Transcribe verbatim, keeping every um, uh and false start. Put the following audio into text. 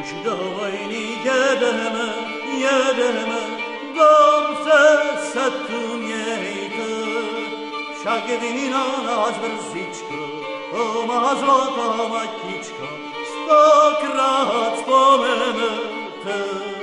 Dawajni jedeme, jedeme, dom se setu mějte. Však vína nás brzičko, o má zlatá matička, stokrát vzpomenete.